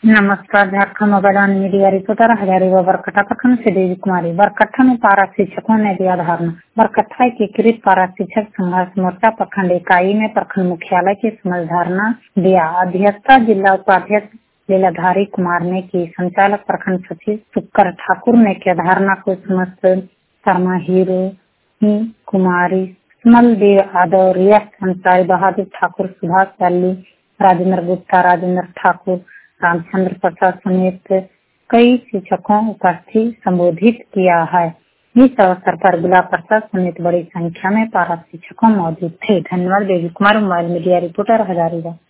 नमस्कार। Jharkhand mobile media reporter Hazaribagh Barkatta प्रखंड से देवी कुमारी। बरकट्टा में पारा शिक्षकों ने दिया धरना। बरकट्टा एकीकृत पारा शिक्षक संघर्ष मोर्चा प्रखंड इकाई में प्रखंड मुख्यालय के समक्ष धरना दिया। अध्यक्षता जिला उपाध्यक्ष लीलाधारी कुमार ने की। संचालक प्रखंड सचिव शुक्कर ठाकुर ने किया। धरना को समस्त शर्मा हीरो कुमारी सुमल देव यादव, रियास अंसारी, बहादुर ठाकुर, सुभाष पल्ली, राजेंद्र गुप्ता, राजेंद्र ठाकुर, रामचंद्र प्रसाद समेत कई शिक्षकों उपस्थित संबोधित किया है। इस अवसर पर जिला प्रशासन समेत बड़ी संख्या में पारा शिक्षकों मौजूद थे। धन्यवाद। Devi Kumar, mobile media reporter Hazaribagh.